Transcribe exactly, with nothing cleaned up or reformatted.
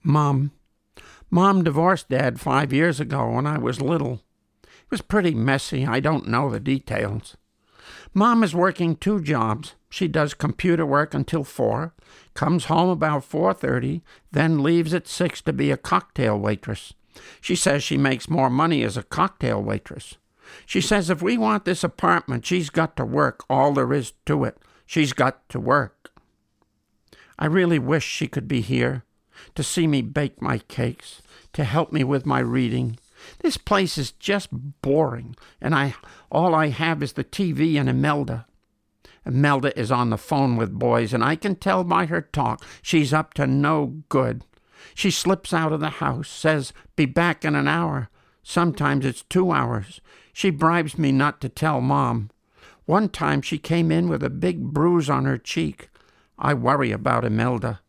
Mom. Mom divorced Dad five years ago when I was little. It was pretty messy. I don't know the details. Mom is working two jobs. She does computer work until four, comes home about four thirty, then leaves at six to be a cocktail waitress. She says she makes more money as a cocktail waitress. She says if we want this apartment, she's got to work all there is to it. She's got to work. I really wish she could be here to see me bake my cakes, to help me with my reading. This place is just boring, and I all I have is the T V and Imelda. Imelda is on the phone with boys, and I can tell by her talk she's up to no good. She slips out of the house, says, be back in an hour. Sometimes it's two hours. She bribes me not to tell Mom. One time she came in with a big bruise on her cheek. I worry about Imelda.